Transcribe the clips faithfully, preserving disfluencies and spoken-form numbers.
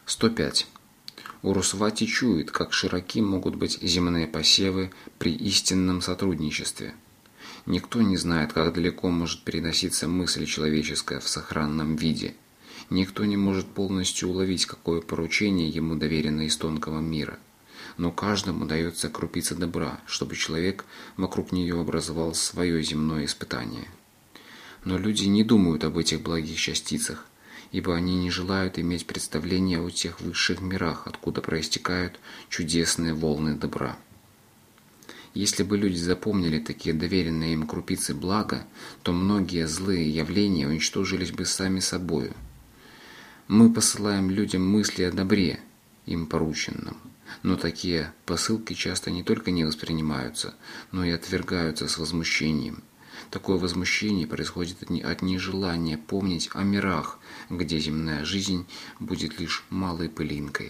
сто пять. Урусвати чует, как широки могут быть земные посевы при истинном сотрудничестве. Никто не знает, как далеко может переноситься мысль человеческая в сохранном виде. Никто не может полностью уловить, какое поручение ему доверено из тонкого мира. Но каждому дается крупица добра, чтобы человек вокруг нее образовал свое земное испытание. Но люди не думают об этих благих частицах, ибо они не желают иметь представления о тех высших мирах, откуда проистекают чудесные волны добра. Если бы люди запомнили такие доверенные им крупицы блага, то многие злые явления уничтожились бы сами собою. Мы посылаем людям мысли о добре, им порученном, но такие посылки часто не только не воспринимаются, но и отвергаются с возмущением. Такое возмущение происходит от нежелания помнить о мирах, где земная жизнь будет лишь малой пылинкой.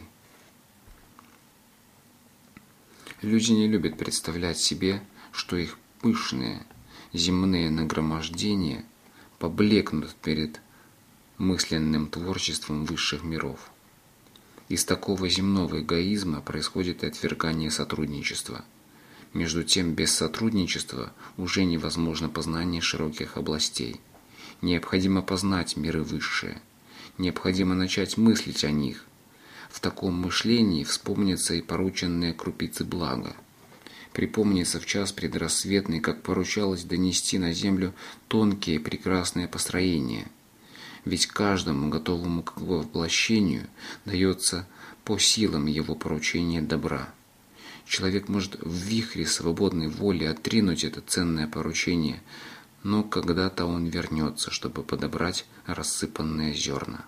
Люди не любят представлять себе, что их пышные земные нагромождения поблекнут перед мысленным творчеством высших миров. Из такого земного эгоизма происходит и отвергание сотрудничества. Между тем, без сотрудничества уже невозможно познание широких областей. Необходимо познать миры высшие. Необходимо начать мыслить о них. В таком мышлении вспомнятся и порученные крупицы блага. Припомнится в час предрассветный, как поручалось донести на землю тонкие прекрасные построения. Ведь каждому, готовому к воплощению, дается по силам его поручение добра. Человек может в вихре свободной воли отринуть это ценное поручение, но когда-то он вернется, чтобы подобрать рассыпанные зерна.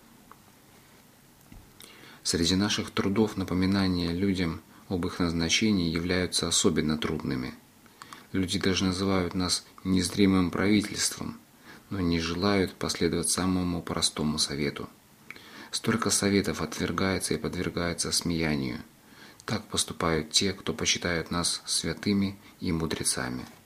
Среди наших трудов напоминания людям об их назначении являются особенно трудными. Люди даже называют нас незримым правительством, но не желают последовать самому простому совету. Столько советов отвергается и подвергается смеянию. Так поступают те, кто почитают нас святыми и мудрецами.